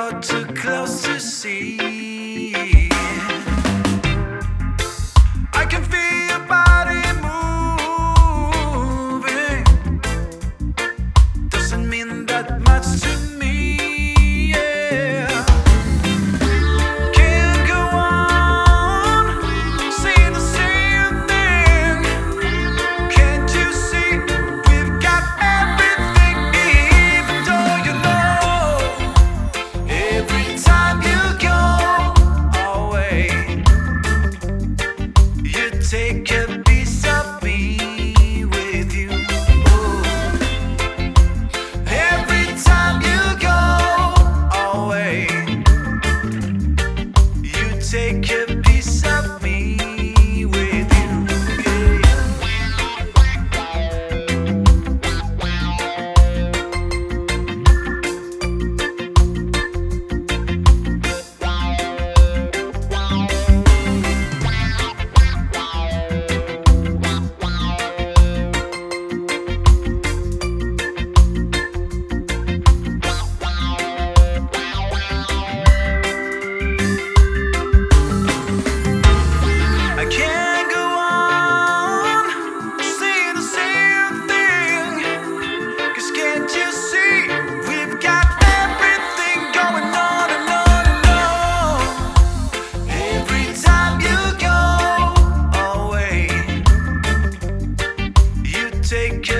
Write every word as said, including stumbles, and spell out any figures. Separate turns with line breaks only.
you're too close to see. I can feel your body moving. Doesn't mean that much to me, yeah. Can't go on saying the same thing. Can't you see we've got everything, even though you know every time you go away, you take a piece of me with you. Ooh. Every time you go away, you take a piece of me with you. I can't go on saying the same thing. 'Cause can't you see we've got everything going on and on and on. Every time you go away, you take a